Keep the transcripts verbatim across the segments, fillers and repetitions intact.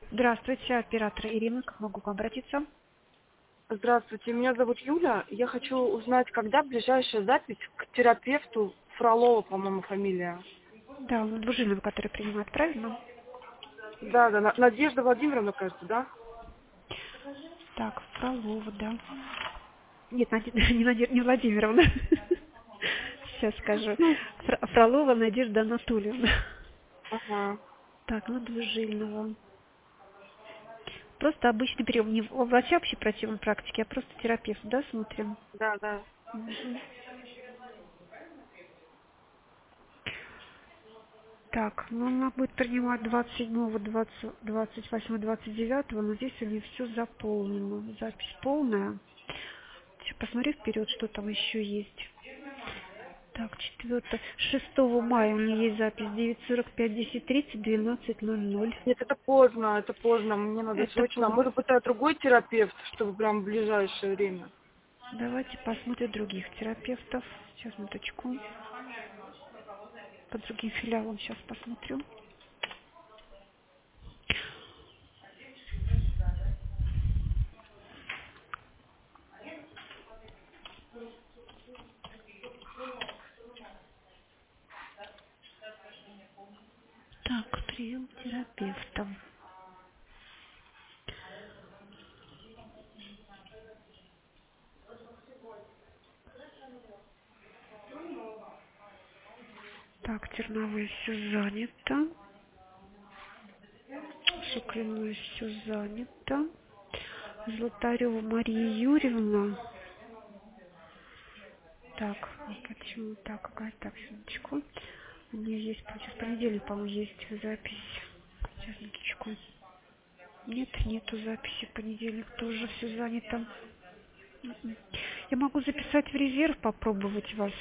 Здравствуйте, оператор Ирина, как могу к вам обратиться? Здравствуйте, меня зовут Юля. Я хочу узнать, когда ближайшая запись к терапевту Фролова, по-моему, фамилия. Да, ну, Двужилова, который принимает, правильно? Да, да, На- Надежда Владимировна, кажется, да? Так, Фролова, да. Нет, Наде- не, Наде- не Владимировна. Сейчас скажу. Ну, Фр- Фролова Надежда Анатольевна. ага, Так, ну Двужилова. Просто обычный прием. Не у врача общей противной практики, а просто терапевт, да, смотрим? да, да. Мгм. Так, ну она будет принимать двадцать седьмого, двадцать, двадцать восьмого, двадцать девятого, но здесь у нее все заполнено. Запись полная. Сейчас посмотрю вперед, что там еще есть. Так, четвёртое. шестого мая у нее есть запись девять сорок пять, десять тридцать, двенадцать ноль ноль. Нет, это поздно, это поздно, мне надо Это срочно. А по... может быть, это другой терапевт, чтобы прям в ближайшее время? Давайте посмотрим других терапевтов. Сейчас, минуточку. По другим филиалам сейчас посмотрю. Так, прием терапевта. Так, терновые все занято. Шуклиной все занято. Золотарева Мария Юрьевна. Так, а почему так? Какая так, секундочку. У нее есть, сейчас понедельник, по-моему, есть запись. Сейчас, минуточку. Нет, нету записи. Понедельник тоже все занято. М-м. Я могу записать в резерв, попробовать вас.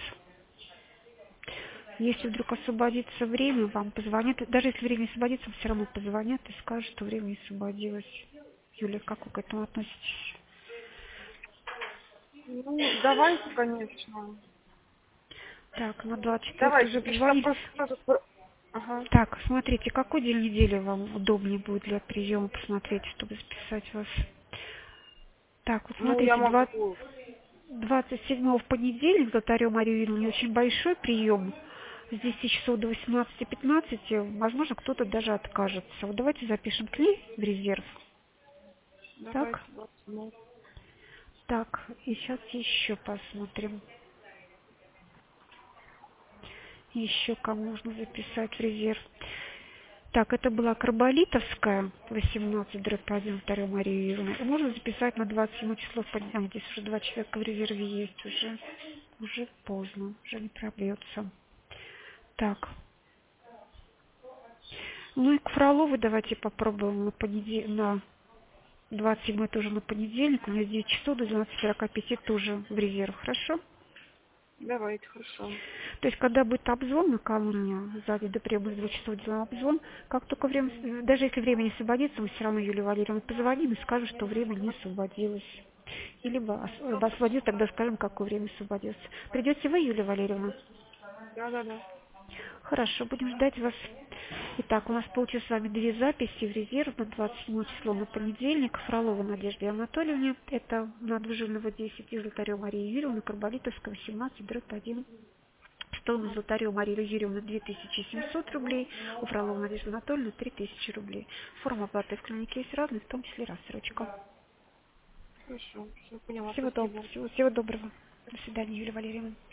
Если вдруг освободится время, вам позвонят. Даже если время освободится, все равно позвонят и скажут, что время не освободилось. Юля, как вы к этому относитесь? Ну, давайте, конечно. Так, на двадцать четвёртое Давайте, уже я сейчас позвонить. просто тоже спро- Ага. Так, смотрите, какой день недели вам удобнее будет для приема посмотреть, чтобы записать вас? Так, вот Ну, я смотрите, двадцать могу. двадцать седьмого в понедельник Золотарю Марию Юрьевну не очень большой прием. С десяти часов до восемнадцати пятнадцати, возможно, кто-то даже откажется. Вот давайте запишем к ней в резерв. Давайте, Так, двадцать минут. так, и сейчас еще посмотрим. Еще кому нужно записать в резерв. Так, это была Карболитовская, восемнадцать дробь один, вторая Мария Юрьевна. И можно записать на двадцать седьмое число в понедельник. Здесь уже два человека в резерве есть. Уже, уже поздно, уже не пробьется. Так, ну и к Фроловой давайте попробуем на понедельник, на двадцать седьмое тоже на понедельник. У меня с девяти часов до двенадцати сорока пяти тоже в резерв. Хорошо? Давайте, хорошо. То есть, когда будет обзвон накануне, сзади до приема двух часов делаем обзвон, как только время, с- даже если время не освободится, мы все равно Юлии Валерьевне позвоним и скажем, что время не освободилось. И либо ос- либо освободилось, тогда скажем, какое время освободилось. Придете вы, Юлия Валерьевна? Да, да, да. Хорошо, будем ждать вас. Итак, у нас получилось с вами две записи в резерв на двадцать седьмое число на понедельник. Фролова Надежде Анатольевне, это на Двужилова десять, и Золотарева Мария Юрьевна, Карболитовская восемнадцать, дробь один. Стоимость Золотарева Марии Юрьевны две тысячи семьсот рублей, у Фролова Надежды Анатольевны три тысячи рублей. Форма оплаты в клинике есть разные, в том числе рассрочка. Хорошо, все поняла, Всего, доб- спасибо. всего, всего доброго. До свидания, Юлия Валерьевна.